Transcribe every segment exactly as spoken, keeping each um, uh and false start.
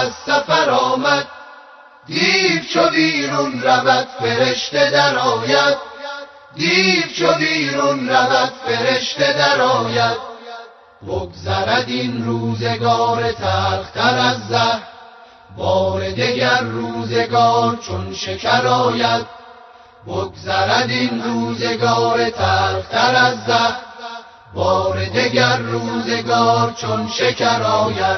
از سفر آمد، دیو چو بیرون رود فرشته در آید، دیو چو بیرون رود فرشته در آید. بگذرد این روزگار تلختر از زهر، بار دگر روزگار چون شکر آید. بگذرد این روزگار تلختر از زهر، بار دگر روزگار چون شکر آید.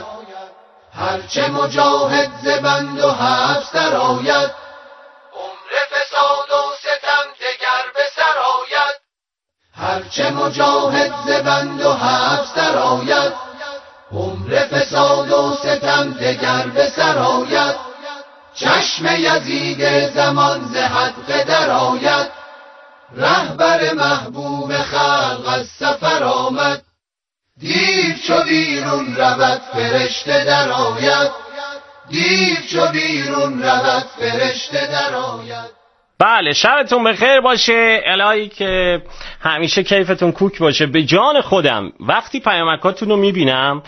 هرچه مجاهد ز بند و حبس در آید، عمر فساد و ستم دگر به سر آید. هرچه مجاهد ز بند و حبس در آید، عمر فساد و ستم دگر به سر آید. چشم یزید زمان ز حدقه در آید، رهبر محبوب خلق از سفر آمد. دیو چو بیرون رود فرشته در آید، دیو چو بیرون رود فرشته در آید. بله، شبتون بخیر باشه. الهی که همیشه کیفتون کوک باشه. به جان خودم وقتی پیامکاتون رو میبینم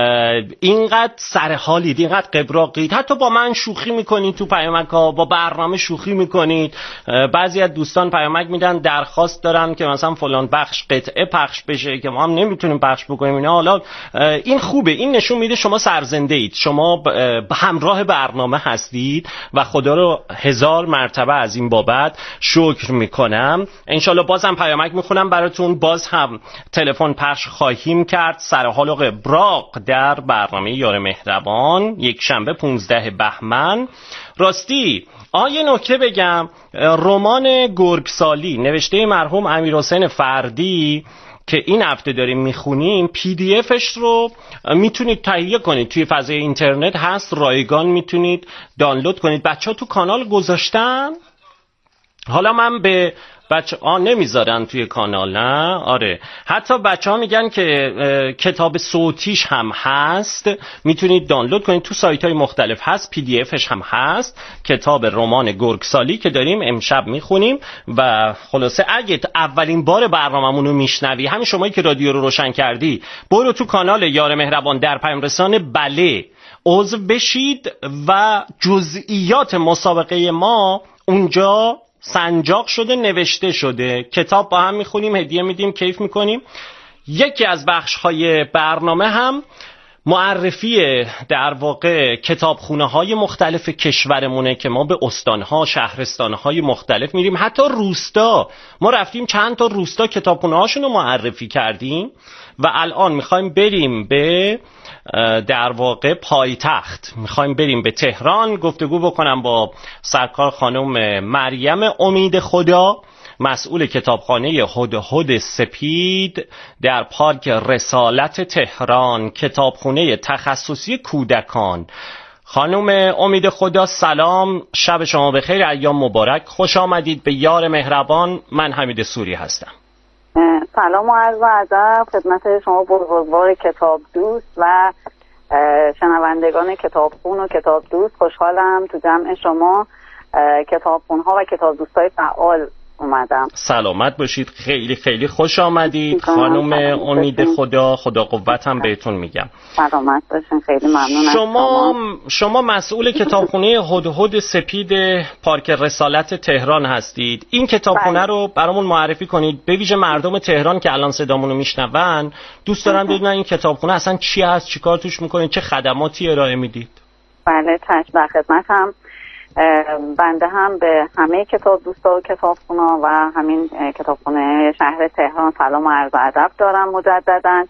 اینقدر سرحالید، اینقدر قبراقید، حتی با من شوخی میکنید تو پیامکا، با برنامه شوخی میکنید. بعضی از دوستان پیامک میدن درخواست دارن که مثلا فلان بخش قطعه پخش بشه که ما هم نمیتونیم پخش بکنیم اینا. حالا این خوبه، این نشون میده شما سرزنده اید، شما همراه برنامه هستید و خدا رو هزار مرتبه از این بعد شکر میکنم. انشالله بازم پیامک میخونم براتون، باز هم تلفن پخش خواهیم کرد. سرحال و قبراق در برنامه یار مهربان یک شنبه پانزده بهمن. راستی آیه نکته بگم، رمان گرگسالی نوشته مرحوم امیرحسین فردی که این هفته داریم میخونیم، پی دی افش رو میتونید تهیه کنید، توی فضای اینترنت هست، رایگان میتونید دانلود کنید. بچه ها تو کانال گذاشتن، حالا من به بچه ها نمیذارن توی کانال، نه آره، حتی بچه ها میگن که کتاب صوتیش هم هست، میتونید دانلود کنید، تو سایت های مختلف هست، پی دی افش هم هست. کتاب رمان گرگسالی که داریم امشب میخونیم. و خلاصه اگه اولین بار برنامه‌مون رو میشنوی، همین شمایی که رادیو رو روشن کردی، برو تو کانال یار مهربان در پیام رسان بله عضو بشید و جزئیات مسابقه ما اونجا سنجاق شده، نوشته شده. کتاب با هم میخونیم، هدیه میدیم، کیف میکنیم. یکی از بخش‌های برنامه هم معرفی در واقع کتابخونه های مختلف کشورمونه که ما به استانها، شهرستانهای مختلف میریم، حتی روستا. ما رفتیم چند تا روستا کتابخونه هاشون رو معرفی کردیم و الان میخوایم بریم به در واقع پایتخت، میخوایم بریم به تهران. گفتگو بکنم با سرکار خانم مریم امید خدا، مسئول کتابخانه هدهد سپید در پارک رسالت تهران، کتابخانه تخصصی کودکان. خانم امید خدا سلام، شب شما بخیر، ایام مبارک، خوش آمدید به یار مهربان. من حمید سوری هستم. سلام و عرض ادب خدمت شما بزرگوار کتاب دوست و شنوندگان کتابخون و کتاب دوست. خوشحالم تو جمع شما کتابخونها و کتاب دوستای فعال اومدم. سلامت باشید، خیلی خیلی خوش آمدید خانم امید خدا، خدا قوت هم بهتون میگم. سلامت باشین، خیلی ممنونم. شما شما مسئول کتابخونه هدهد سپید پارک رسالت تهران هستید. این کتابخونه رو برامون معرفی کنید، به ویژه مردم تهران که الان صدامون رو میشنون دوست دارم بدونن این کتابخونه اصلا چی هست، چیکار توش میکنید، چه خدماتی ارائه میدید. بله چشم، در خدمتم. بنده هم به همه کتاب دوستا و کتابخونا و همین کتابخونه شهر تهران سلام و عرض ادب دارم مجددا.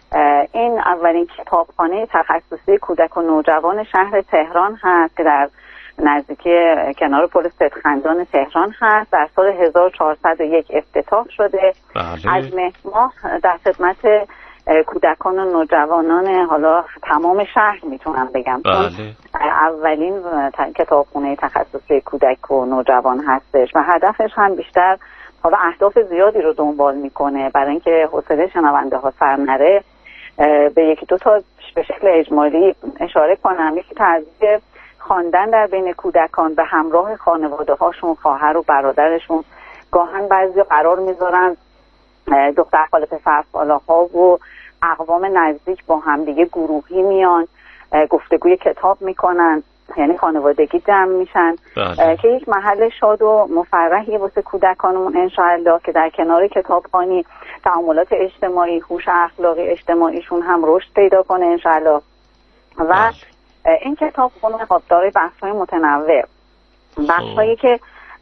این اولین کتابخانه تخصصی کودک و نوجوان شهر تهران هست که در نزدیکی کنار پل سدخندان تهران هست. در سال هزار و چهارصد و یک افتتاح شده. بله. از مهر ماه در خدمت کودکان و نوجوانان حالا تمام شهر میتونم بگم. بله. اولین کتابخونه تخصصی کودک و نوجوان هستش و هدفش هم بیشتر حالا اهداف زیادی رو دنبال میکنه. برای اینکه حوصله شنونده ها سر نره به یکی دو تا به شکل اجمالی اشاره کنم. یکی تربیت خواندن در بین کودکان به همراه خانواده هاشون، خواهر و برادرشون. گاهن بعضی قرار میذارن دختر خاله پسر خاله ها و اقوام نزدیک با هم دیگه گروهی میان گفتگوی کتاب میکنن، یعنی خانوادگی جمع میشن که یک محل شاد و مفرحی واسه کودکانمون انشاءالله که در کنار کتابخوانی تعاملات اجتماعی، هوش اخلاقی اجتماعیشون هم رشد پیدا کنه انشاءالله. و این کتابخونه خب داره بحث‌های متنوع، بحث‌هایی که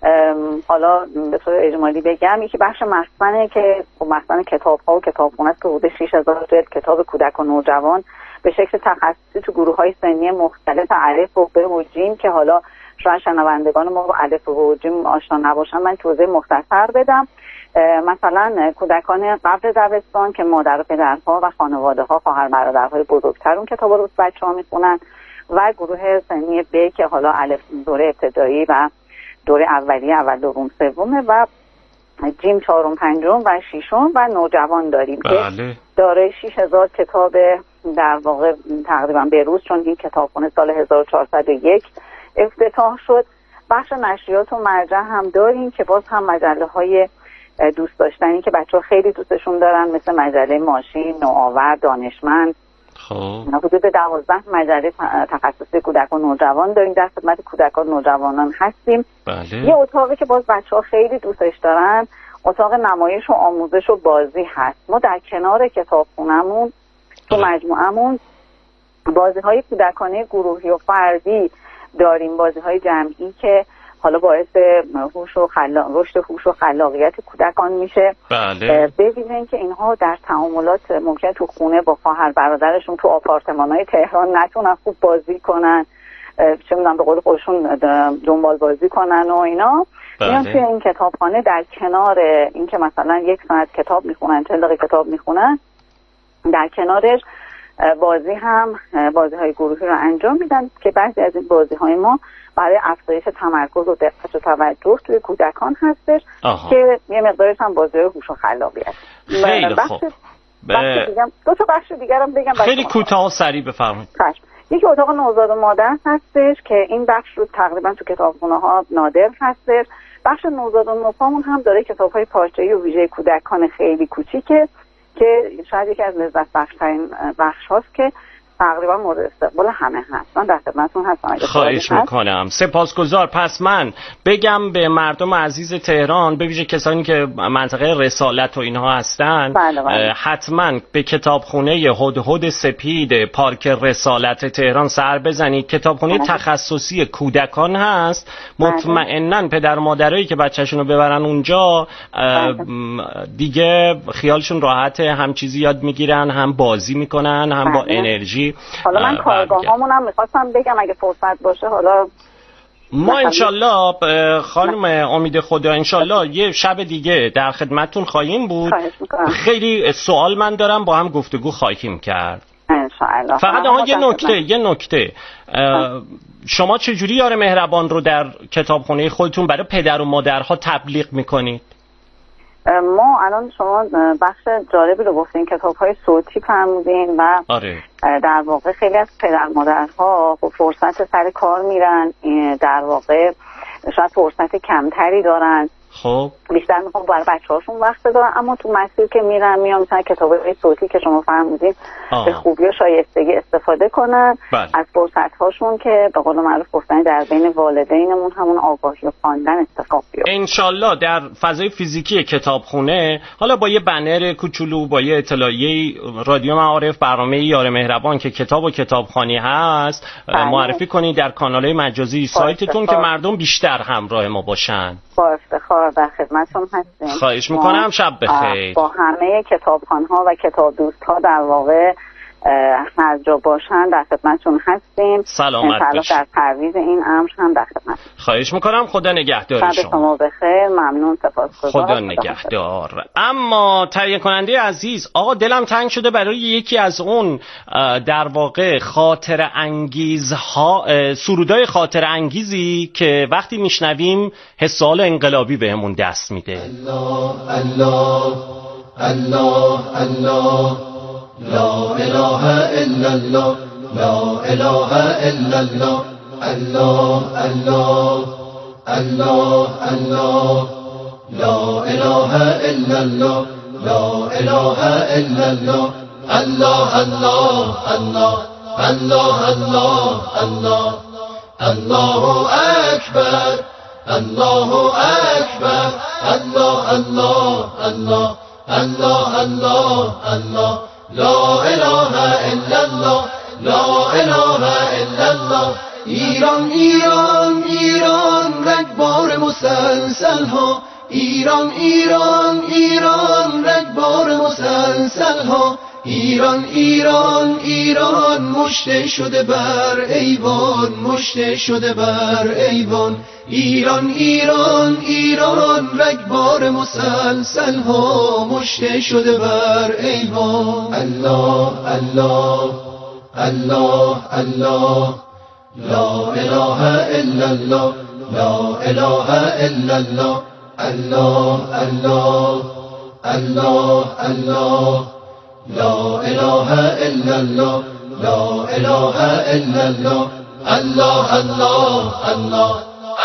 حالا به طور اجمالی بگم، یکی بخش مخزنه که خب مخزن کتاب‌ها و کتابخونه است که حدود شش هزار جلد کتاب کودک و نوجوان به شکل تخصصی تو گروه‌های سنی مختلف الف و ب و جیم که حالا شاید شنوندگان ما با الف و جیم آشنا نباشن، من توضیح مختصر بدم. مثلا کودکان قبل دبستان که مادر و پدرها و خانواده‌ها، خواهر برادرهای بزرگتر اون کتابا رو بچه‌ها میخونن، و گروه سنی ب که حالا الف دوره ابتدایی و دوره اولیه، اول دوم سومه، و جیم چهارم پنجم و ششم و نوجوان داریم بله. که داره شش هزار کتاب در واقع تقریبا به روز، چون این کتابخونه سال هزار و چهارصد و یک افتتاح شد. بخش نشریات و مرجع هم داریم که باز هم مجله های دوست داشتنی که بچه‌ها خیلی دوستشون دارن، مثل مجله ماشین، نوآور، دانشمند. خب حدود دوازده مجله تخصصی کودک و نوجوان داریم، در خدمت کودکان و نوجوانان هستیم. بله. یه اتاقی که باز بچه‌ها خیلی دوستش دارن، اتاق نمایش و آموزش و بازی هست. ما در کنار کتابخونه‌مون تو مجموعه‌مون بازی‌های کودکانه گروهی و فردی داریم، بازی‌های جمعی که حالا باعث هوش و خلاق رشد هوش و خلاقیت کودکان میشه. بله. ببینین که اینها در تعاملات ممکن تو خونه با خواهر برادرشون تو آپارتمان‌های تهران نتونن خوب بازی کنن، چه می‌دونم به قول خودشون دنبال بازی کنن و اینا. میان توی این کتابخانه در کنار این که مثلا یک ساعت کتاب میخونن، چند دقیقه کتاب میخونن، در کنارش بازی هم بازی های گروهی رو انجام میدن که بعضی از این بازی های ما برای افزایش تمرکز و دقت و توجه توی کودکان هستش. آها. که یه مقدارش هم بازی های هوش و خلاقیت. خیلی خوب. بخش دیگه دو تا بخش دیگه هم بگم، خیلی کوتاه و سریع بفرمایید. یکی اتاق نوزاد و مادر هستش که این بخش رو تقریبا تو کتابخونه ها نادر هستش. بخش نوزاد و نوپامون هم داره کتاب‌های پارچه‌ای و ویژه کودکان خیلی کوچیکه که شاید یکی از لذت بخش‌ترین بخش هاست که تقریبا مورد استقبال همه هست. من در خدمتتون هستم. خواهش میکنم. سپاسگزار. پس من بگم به مردم عزیز تهران، به ویژه کسانی که منطقه رسالت و اینها هستن، بله بله. حتما به کتابخونه هدهد سپید پارک رسالت تهران سر بزنید. کتابخونه بله. تخصصی کودکان هست. مطمئناً بله. پدر مادرایی که بچه‌شون رو ببرن اونجا بله. دیگه خیالشون راحته، هم چیزی یاد میگیرن، هم بازی میکنن، هم بله. با انرژی. حالا من کارگاه هامون هم میخواستم بگم اگه فرصت باشه، حالا ما انشالله خانم امید خدا انشالله یه شب دیگه در خدمتون خواهیم بود. خیلی سوال من دارم، با هم گفتگو خواهیم کرد انشالله. فقط آها یه نکته یه نکته شما چجوری یار مهربان رو در کتابخونه خودتون برای پدر و مادرها تبلیغ میکنید؟ ما الان شما بخش جالبی رو گفتین، کتاب‌های صوتی فرمودین و آره. در واقع خیلی از پدر مادرها فرصت سر کار میرن، در واقع شاید فرصت کمتری دارن، خب بیشتر میخوام برای بچه‌هاشون وقت بذارن، اما تو مسیر که میرن میان مثلا کتاب‌های صوتی که شما فرمودین به خوبی و شایستگی استفاده کنن بله. از فرصت‌هاشون که به قول معروف گفتن در بین والدینمون همون آگاهی و خواندن اتفاق بیفته. انشالله در فضای فیزیکی کتابخونه، حالا با یه بنر کوچولو، با یه اطلاعیه رادیو معارف برنامه یار مهربان که کتاب و کتابخوانی هست بله. معرفی کنید در کانال‌های مجازی سایتتون که مردم بیشتر همراه ما باشن. با افتخار در خدمتتون هستیم. خواهش میکنم. شب بخیر. با همه کتابخوان‌ها و کتاب دوست‌ها در واقع هر جا باشن در خدمتتون هستیم. سلامت باشید. در ترویج این امر هم در خدمت. خواهش میکنم. خدا نگهدار شما. شب شما بخیر. ممنون. سپاسگزارم. خدا نگهدار. اما تهیه کننده عزیز، آقا دلم تنگ شده برای یکی از اون در واقع خاطر انگیزها، سرودای خاطر انگیزی که وقتی میشنویم حسال انقلابی بهمون دست میده. الله الله الله الله لا اله الا الله لا اله الا الله الله الله الله الله لا اله الا الله لا اله الا الله الله الله الله الله الله الله الله اکبر الله اکبر الله الله الله الله الله الله لا اله الا الله لا اله الا الله ایران ایران ایران رگبار مسلسل ها ایران ایران ایران رگبار مسلسل ها ایران ایران ایران مشت شده بر ایوان مشت شده بر ایوان ایران ایران ایران رگبار مسلسل ها مشت شده بر ایوان الله الله الله الله لا اله الا الله لا اله الا الله الله الله الله الله لا اله الا الله لا اله الا الله الله الله الله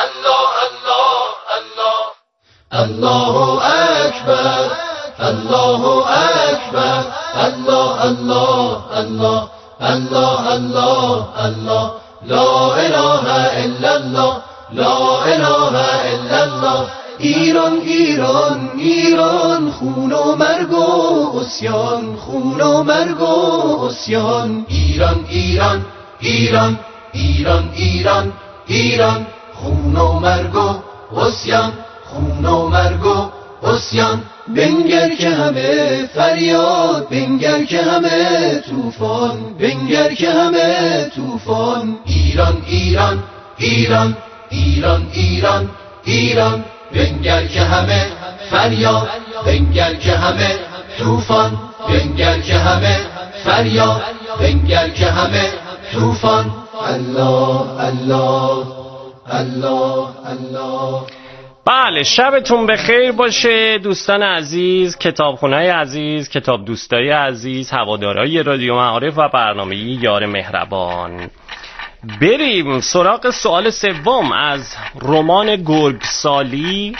الله الله الله اکبر الله اکبر الله الله الله الله الله الله لا اله الا الله لا اله الا الله ایران ایران ایران خون و مرگ و عصیان خون و مرگ و عصیان ایران ایران ایران ایران ایران ایران خون و مرگ و عصیان خون و مرگ و عصیان بنگر که همه فریاد بنگر که همه طوفان بنگر که همه طوفان ایران ایران ایران ایران ایران ایران بنگر که همه فریاد بنگر که همه طوفان بنگر که همه فریاد بنگر که همه طوفان الله الله الله الله. بله، شبتون بخیر باشه دوستان عزیز، کتابخونه‌های عزیز، کتاب دوستای عزیز، هوادارهای رادیو معارف و برنامه یار مهربان. بریم سراغ سوال سوم از رمان گرگسالی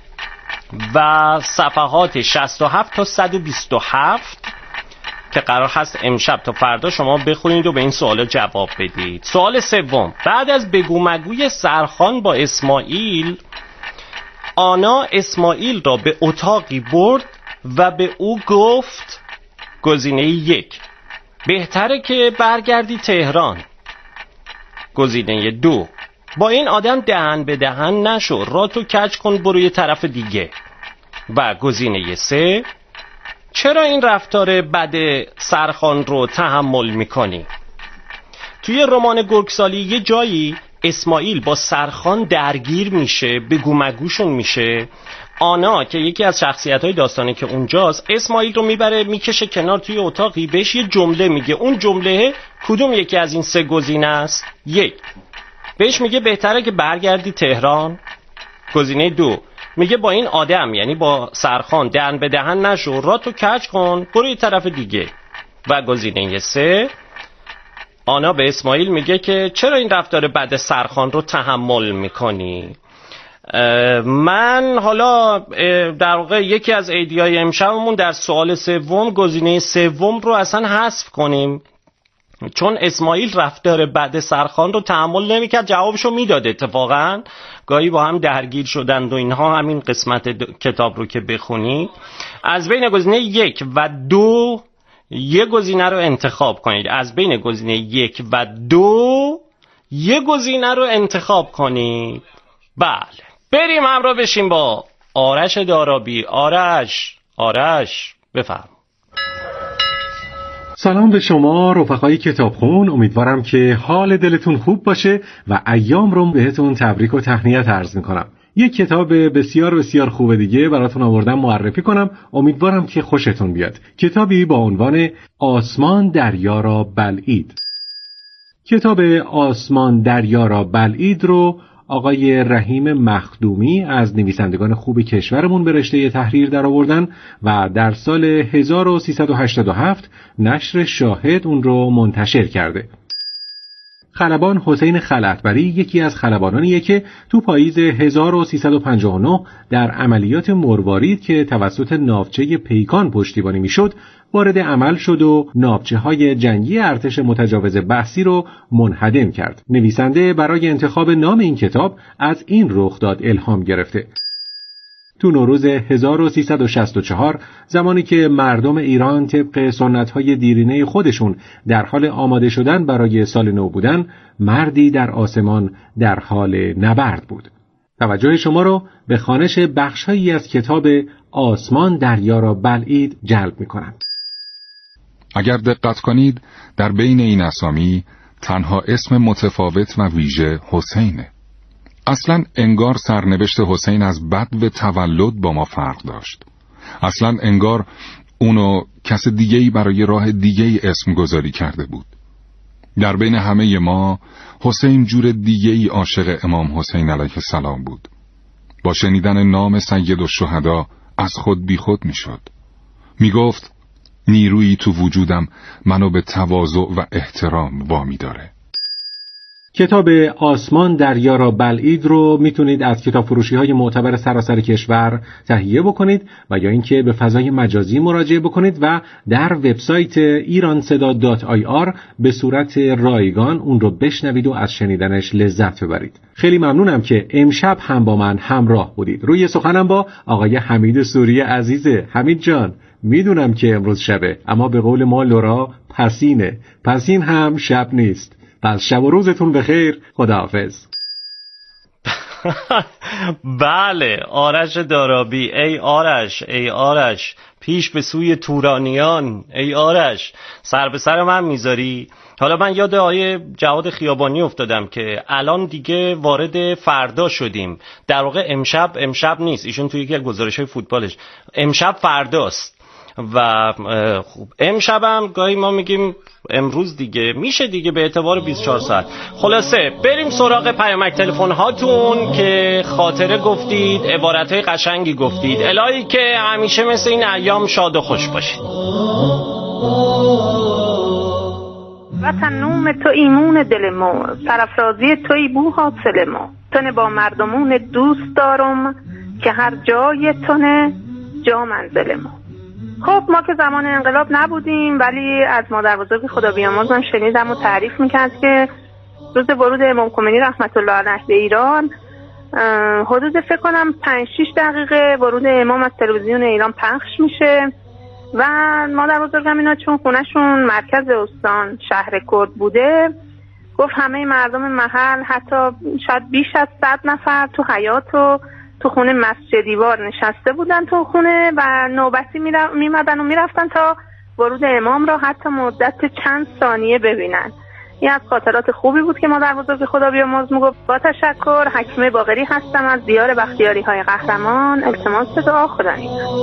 و صفحات شصت و هفت تا صد و بیست و هفت که قرار هست امشب تا فردا شما بخونید و به این سوال جواب بدید. سوال سوم: بعد از بگو مگوی سرخان با اسماعیل، آنا اسماعیل را به اتاقی برد و به او گفت گزینه یک: بهتره که برگردی تهران. گزینه دو: با این آدم دهن به دهن نشو، راتو کج کن برو یه طرف دیگه. و گزینه سه: چرا این رفتار بد سرخان رو تحمل میکنی؟ توی رمان گرگسالی یه جایی اسماعیل با سرخان درگیر میشه، بگو مگوشون میشه. آنا که یکی از شخصیت‌های داستانی که اونجاست، اسماعیل رو میبره میکشه کنار توی اتاقی، بهش یه جمله میگه. اون جمله کدوم یکی از این سه گزینه است؟ یک، بهش میگه بهتره که برگردی تهران. گزینه دو، میگه با این آدم یعنی با سرخان دهن به دهن نشو، راتو کج کن برو یه طرف دیگه. و گزینه سه، آنا به اسماعیل میگه که چرا این رفتار بد سرخان رو تحمل میکنی؟ من حالا در واقع یکی از ایدیای امشبمون در سوال سوم گزینه سوم رو اصلا حذف کنیم، چون اسماعیل رفتار بد سرخان رو تحمل نمیکرد، جوابشو میداد. اتفاقا گاهی با هم درگیر شدند و اینها. همین قسمت کتاب رو که بخونید از بین گزینه یک و دو یه گزینه رو انتخاب کنید. از بین گزینه یک و دو یه گزینه رو انتخاب کنید. بله، بریم همراه بشیم با آرش دارابی. آرش آرش بفرم. سلام به شما رفقای کتابخون، امیدوارم که حال دلتون خوب باشه و ایام رو بهتون تبریک و تهنیت عرض میکنم. یک کتاب بسیار بسیار خوب دیگه براتون آوردم معرفی کنم، امیدوارم که خوشتون بیاد. کتابی با عنوان آسمان دریا را بلعید. کتاب آسمان دریا را بلعید رو آقای رحیم مخدومی از نویسندگان خوب کشورمون به رشته تحریر در آوردن و در سال هزار و سیصد و هشتاد و هفت نشر شاهد اون رو منتشر کرده. خلبان حسین خلعتبری یکی از خلبانانیه که تو پاییز هزار و سیصد و پنجاه و نه در عملیات مروارید که توسط ناوچه پیکان پشتیبانی میشد وارد عمل شد و نابچه‌های جنگی ارتش متجاوز بحثی رو منهدم کرد. نویسنده برای انتخاب نام این کتاب از این رخداد الهام گرفته. تو نوروز هزار و سیصد و شصت و چهار زمانی که مردم ایران طبق سنت‌های دیرینه خودشون در حال آماده شدن برای سال نو بودن، مردی در آسمان در حال نبرد بود. توجه شما رو به خوانش بخشایی از کتاب آسمان دریا را بلعید جلب می‌کنم. اگر دقت کنید در بین این اسامی تنها اسم متفاوت و ویژه حسینه. اصلا انگار سرنوشت حسین از بدو تولد با ما فرق داشت. اصلا انگار اونو کس دیگه‌ای برای راه دیگه‌ای اسم گذاری کرده بود. در بین همه ما حسین جور دیگه‌ای عاشق امام حسین علیه السلام بود. با شنیدن نام سید الشهدا از خود بی خود می شد. می گفت نیرویی تو وجودم منو به تواضع و احترام وامی داره. کتاب آسمان دریا را بلعید رو میتونید از کتاب فروشی های معتبر سراسر کشور تهیه بکنید و یا اینکه به فضای مجازی مراجعه بکنید و در وبسایت ایران صدا دات آی آر به صورت رایگان اون رو بشنوید و از شنیدنش لذت ببرید. خیلی ممنونم که امشب هم با من همراه بودید. روی سخنم با آقای حمید سوری عزیزه. حمید جان، میدونم که امروز شبه، اما به قول ما لورا پسینه. پسین هم شب نیست. پس شب و روزتون بخیر. خداحافظ. بله آرش دارابی، ای آرش ای آرش پیش به سوی تورانیان، ای آرش سر به سر من میذاری. حالا من یاد آیه جواد خیابانی افتادم که الان دیگه وارد فردا شدیم. در واقع امشب امشب نیست، ایشون توی یکی از گزارش‌های فوتبالش امشب فرداست و خوب امشبم گاهی ما میگیم امروز دیگه میشه دیگه به اعتبار بیست و چهار ساعت. خلاصه بریم سراغ پیامک تلفن هاتون که خاطره گفتید، عبارتهای قشنگی گفتید. الهی که همیشه مثل این ایام شاد و خوش باشید. وطن نوم تو ایمون دل ما، سرافرازی توی بو حاصل ما. تنه با مردمون دوست دارم که هر جای تنه جا منزل ما. خب ما که زمان انقلاب نبودیم، ولی از مادر بزرگ خدا بیامرز من شنیدم و تعریف میکرد که روز ورود امام خمینی رحمت الله علیه به ایران حدود فکر کنم پنج شش دقیقه ورود امام از تلویزیون ایران پخش میشه و مادر بزرگم اینا چون خونهشون مرکز استان شهر کرد بوده، گفت همه مردم محل حتی شاید بیش از صد نفر تو حیاط و تو خونه مسجدیوار نشسته بودن تو خونه و نوبتی میمدن و میرفتن تا ورود امام را حتی مدت چند ثانیه ببینن. این از خاطرات خوبی بود که مادر بزرگ خدا بیامرز میگفت. با تشکر، حکیمه باقری هستم از دیار بختیاری های قهرمان. التماس دعا خدا نگهدار.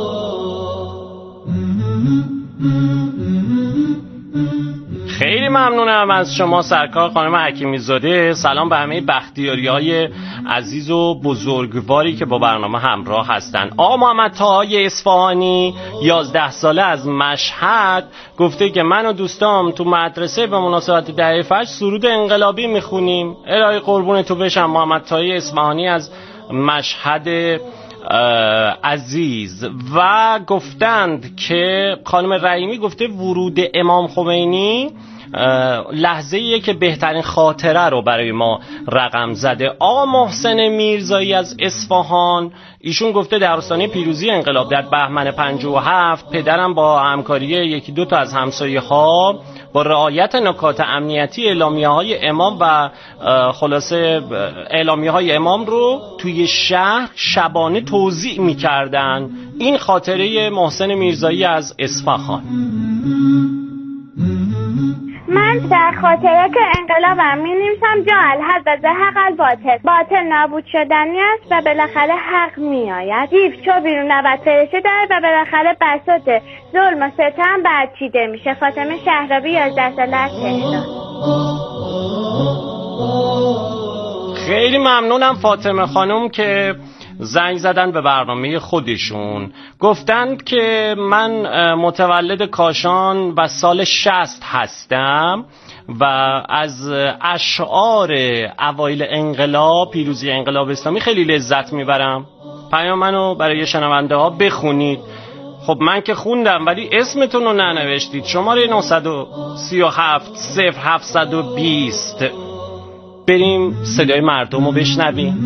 خیلی ممنونم از شما سرکار خانم حکیمی زاده. سلام به همه بختیاری‌های عزیز و بزرگواری که با برنامه همراه هستن. آقا محمد طاهای اصفهانی یازده ساله از مشهد گفته که من و دوستام تو مدرسه به مناسبت دهه فجر سرود انقلابی میخونیم. الهی قربون تو بشم. محمد طاهای اصفهانی از مشهد عزیز. و گفتند که خانم رحیمی گفته ورود امام خمینی لحظه ایه که بهترین خاطره رو برای ما رقم زده. آقا محسن میرزایی از اصفهان ایشون گفته در آستانه پیروزی انقلاب در بهمن پنجاه و هفت پدرم با همکاری یکی دو تا از همسایه ها با رعایت نکات امنیتی اعلامیه های امام و خلاصه اعلامیه های امام رو توی شهر شبانه توزیع می کردن. این خاطره محسن میرزایی از اصفهان. من در خاطرات انقلابم می نویسم جا الحق و زهق الباطل، باطل نابود شدنی است و بالاخره حق می آید. دیو چو بیرون رود فرشته در و بالاخره بساط ظلم و ستم برچیده میشه. فاطمه شهرابی یازده ساله از تهران. خیلی ممنونم فاطمه خانم که زنگ زدن به برنامه خودشون. گفتند که من متولد کاشان و سال شصت هستم و از اشعار اوایل انقلاب، پیروزی انقلاب اسلامی خیلی لذت میبرم. پیام منو برای شنونده ها بخونید. خب من که خوندم ولی اسمتون رو ننوشتید. شماره نه سه هفت صفر هفت دو صفر. بریم صدای مردم رو بشنویم.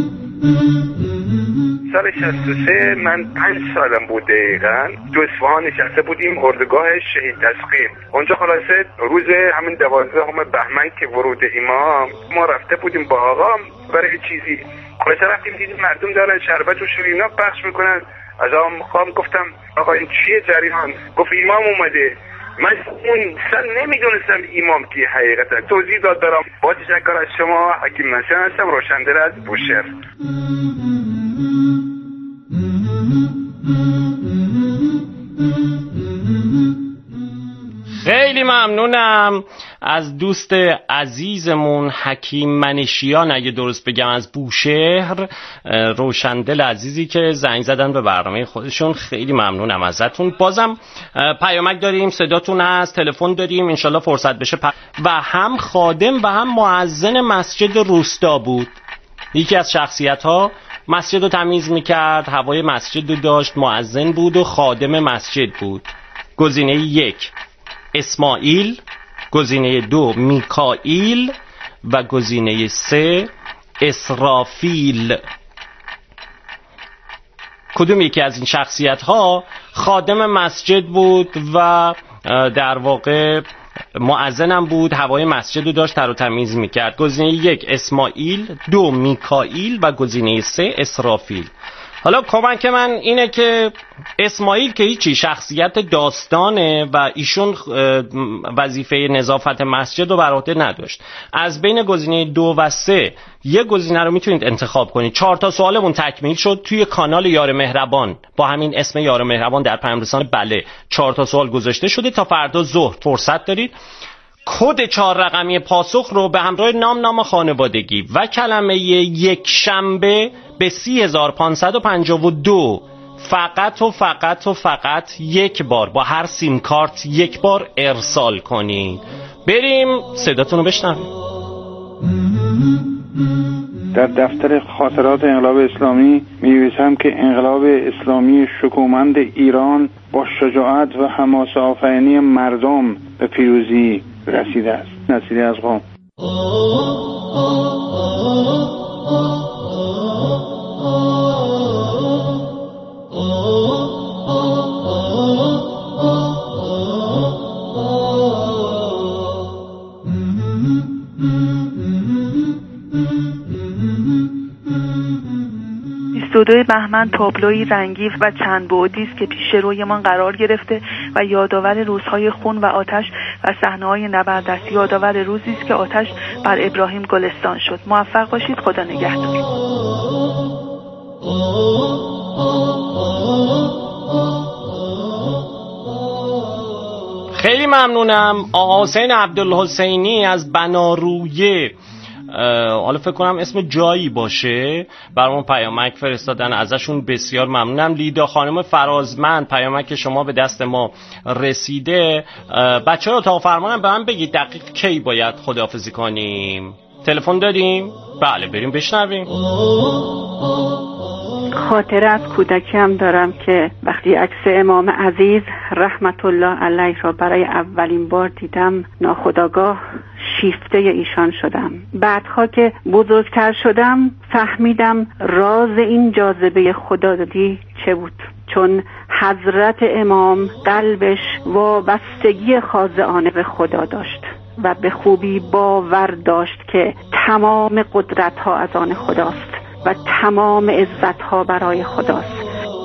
سال شصت و سه من پنج سالم بود دقیقا. تو اصفهان نشسته بودیم اردوگاه شهید تسخیر. اونجا خلاصه روز همین دوازدهم بهمن که ورود امام، ما رفته بودیم با آقا برای چیزی. خلاصه رفتیم دیدیم مردم دارن شربت و شیرینا پخش میکنن. از آقا مقام گفتم آقا این چیه جریان؟ گفت امام اومده. من اون سن نمیدونستم امام کی حقیقتا. توضیح داد برام. با تشکر از شما. حکیم مسیح هستم، روشندل از بوشهر. خیلی ممنونم از دوست عزیزمون حکیم منشیان، اگه درست بگم، از بوشهر، روشندل عزیزی که زنگ زدن به برنامه خودشون. خیلی ممنونم ازتون. بازم پیامک داریم، صداتون هست، تلفن داریم، انشالله فرصت بشه. و هم خادم و هم مؤذن مسجد روستا بود. یکی از شخصیت ها مسجد رو تمیز میکرد، هوای مسجد رو داشت، مؤذن بود و خادم مسجد بود. گزینه یک اسماعیل، گزینه دو میکائیل و گزینه سه اسرافیل. کدوم یکی از این شخصیت ها خادم مسجد بود و در واقع مؤذنم بود، هوای مسجد رو داشت، تر و تمیز میکرد؟ گزینه یک اسماعیل، دو میکائیل و گزینه سه اسرافیل. حالا کمک من اینه که اسماعیل که هیچی، شخصیت داستانه و ایشون وظیفه نظافت مسجد رو بر عهده نداشت. از بین گزینه دو و سه یه گزینه رو میتونید انتخاب کنید. چهار تا سوالمون تکمیل شد توی کانال یار مهربان با همین اسم یار مهربان در پیام رسان بله. چهار تا سوال گذاشته شده، تا فردا ظهر فرصت دارید. کد چهار رقمی پاسخ رو به همراه نام نام خانوادگی و کلمه یک شنبه به سی هزار و پانصد و پنجاه و دو فقط و فقط و فقط یک بار با هر سیم کارت یک بار ارسال کنید. بریم صداتون رو بشنویم. در دفتر خاطرات انقلاب اسلامی می‌نویسم که انقلاب اسلامی شکومند ایران با شجاعت و حماسه آفرینی مردم به پیروزی رسیده است. نصیری از قم. بیست و دو بهمن تابلوی رنگی و چند بعدی است که پیش رویمان قرار گرفته و یادآور روزهای خون و آتش و صحنه‌های نبرد است. یادآور روزی است که آتش بر ابراهیم گلستان شد. موفق باشید. خدا نگهدار. خیلی ممنونم. آقا حسین عبدالحسینی از بنارویه، حالا فکر کنم اسم جایی باشه، برامون پیامک فرستادن، ازشون بسیار ممنونم. لیدا خانم فرازمند، پیامک شما به دست ما رسیده. بچه‌ها اتاق فرمانم به من بگید دقیق کی باید خداحافظی کنیم؟ تلفن داریم؟ بله بریم بشنویم. خاطره از کودکی هم دارم که وقتی عکس امام عزیز رحمت الله علیه را برای اولین بار دیدم ناخودآگاه شیفته ایشان شدم. بعدها که بزرگتر شدم فهمیدم راز این جاذبه خدادادی چه بود، چون حضرت امام قلبش وابستگی خاضعانه به خدا داشت و به خوبی باور داشت که تمام قدرت ها از آن خداست و تمام عزت ها برای خداست.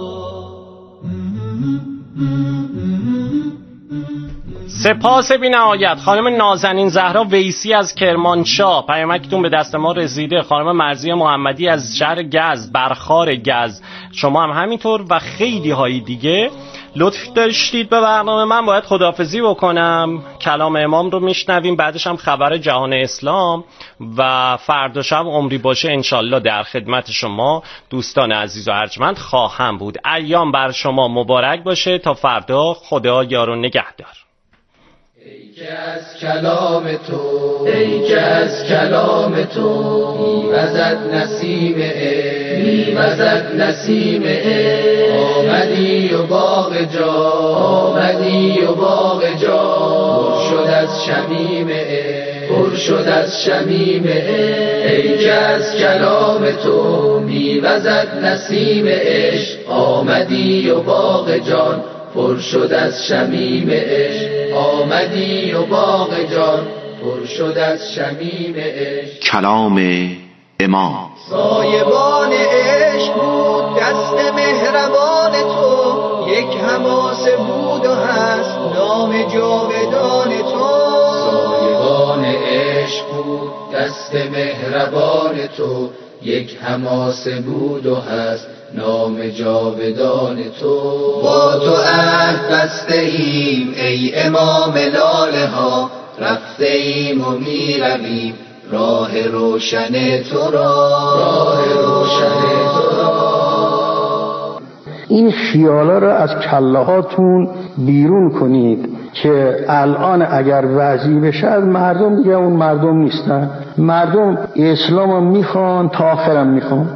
سپاس بی نهایت خانم نازنین زهرا ویسی از کرمانشاه، پیامکتون به دست ما رسیده. خانم مرضیه محمدی از شهر گز، برخار گز، شما هم همینطور و خیلی های دیگه. لطف داشتید به برنامه. من باید خداحافظی بکنم. کلام امام رو میشنویم، بعدش هم خبر جهان اسلام و فردا شب عمری باشه انشالله در خدمت شما دوستان عزیز و ارجمند خواهم بود. ایام بر شما مبارک باشه. تا فردا، خدا یار و نگهدار. که از کلام تو ای که از کلام تو میوزد نسیم عشق میوزد نسیم عشق آمدی و باغ جا آمدی و باغ جا پر شد از شمیم عشق پر شد از شمیم عشق ای که از کلام تو میوزد نسیم عشق آمدی و باغ جان پر شد از شمیم عشق آمدی و باغ جان پر شد از شمیم عشق. کلام امام سایبان عشق بود دست مهربان تو یک حماسه بود و هست نام جاودان تو. سایبان عشق بود دست مهربان تو یک حماسه بود و هست نام جاودان تو. با تو عهد بسته ایم ای امام لاله ها رفته ایم و می رویم راه روشن تو را راه روشن تو را. این خیالا را از کله هاتون بیرون کنید که الان اگر وضعی بشه مردم دیگه اون مردم نیستن. مردم اسلام رو میخوان تا آخرم میخوان.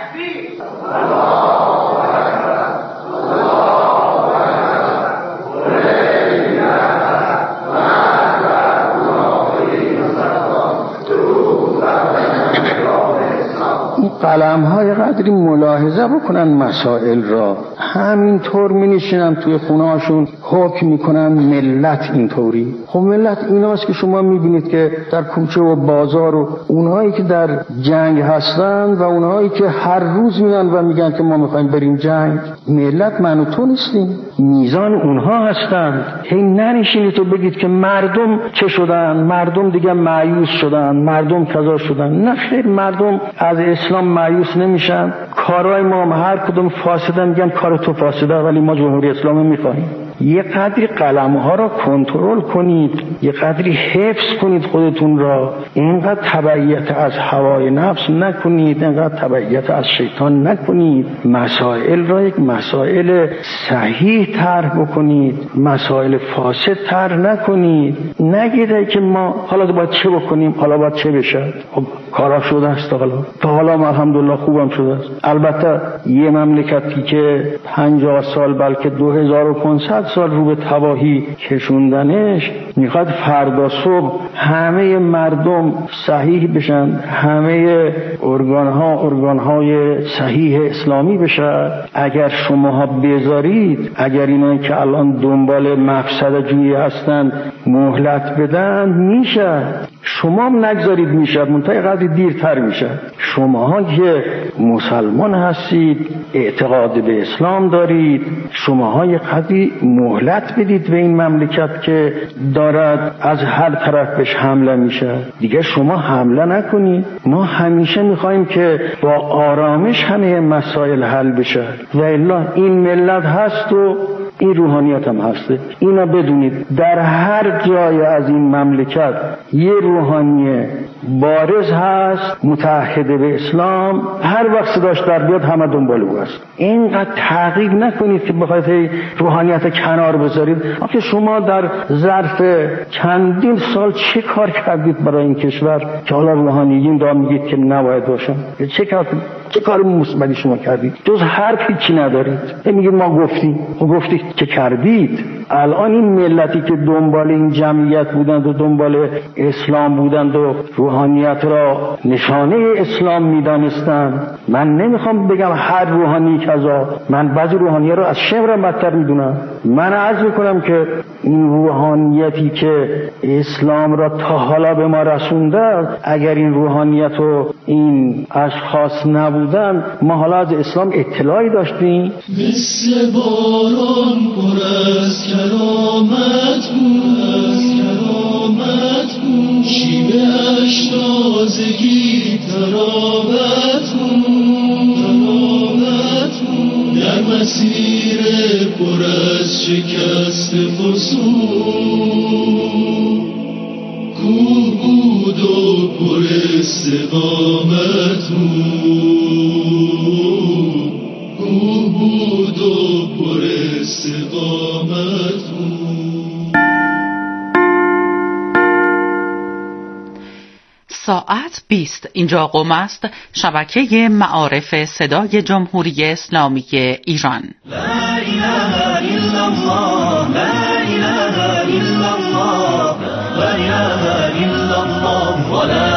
قلم های قدری ملاحظه بکنن مسائل را، همینطور می نشینن توی خونه هاشون حکم میکنن ملت اینطوری. خب ملت ایناست که شما میبینید که در کوچه و بازار و اونهایی که در جنگ هستن و اونهایی که هر روز میان و میگن که ما میخوایم بریم جنگ، ملت من و تو نیستیم، میزان اونها هستند. هی ننشینید تو بگید که مردم چه شدن، مردم دیگه مایوس شدن، مردم کذا شدن. نه خیر، مردم از اسلام مایوس نمیشن. کارهای ما هر کدوم فاسده، میگن کار تو فاسده ولی ما جمهوری اسلامی میخوایم. یه قدری قلم ها را کنترل کنید، یه قدری حفظ کنید خودتون را. اینقدر تبعیت از هوای نفس نکنید، اینقدر تبعیت از شیطان نکنید. مسائل را یک مسائل صحیح طرح بکنید، مسائل فاسد طرح نکنید. نگید که ما حالا باید چه بکنیم، حالا باید چه بشه. خب کارا شده است حالا تا حالا الحمدلله خوبم شده است. البته یه مملکتی که پنجاه سال بلکه دو هزار و پانصد سال رو به تباهی کشوندنش، میخواد فردا صبح همه مردم صحیح بشن، همه ارگان ها ارگان های صحیح اسلامی بشن. اگر شماها بذارید، اگر اینا که الان دنبال مفسد جویی هستند مهلت بدن، میشه. شما هم نگذارید میشه، منتها قدری دیرتر میشه. شماها که مسلمان هستید، اعتقاد به اسلام دارید، شماها یه قدری مهلت بدید به این مملکت که دارد از هر طرف بهش حمله میشه. دیگه شما حمله نکنید. ما همیشه میخوایم که با آرامش همه مسائل حل بشه و الا این ملت هست و این روحانیت هم هسته. اینا بدونید در هر جای از این مملکت یه روحانی بارز هست متحد به اسلام، هر وقت صداش در بیاد همه دنبال او هست. اینقدر تعقیب نکنید که بخواید روحانیت کنار بذارید. آخه شما در ظرف چندین سال چه کار کردید برای این کشور که حالا روحانیین دا میگید که نباید باشن؟ چه کار چه کار مثبتی شما کردید؟ جز حرفی چی ندارید. میگید ما گفتیم. خب گفتید که کردید. الان این ملتی که دنبال این جمعیت بودند و دنبال اسلام بودند و روحانیت را نشانه اسلام میدانستند، من نمیخوام بگم هر روحانی کذا، من بعضی روحانیت را از شمرم بدتر میدونم. من عرض میکنم که این روحانیتی که اسلام را تا حالا به ما رسونده، اگر این روحانیت و این اشخاص نبودن، ما حالا از اسلام اطلاعی داشتیم. مثل باران پر از کرامت بود، از کرامت بود، شیوه اش تازگی تراوت بود، تراوت بود، در مسیر پر از شکست فسون کوه بود و پر استقامت بود، کوه بود و پر استقامت بود. ساعت بیست. اینجا قم است، شبکه معارف صدای جمهوری اسلامی ایران. لا اله الا الله، لا اله الا الله، لا اله الا الله، ولا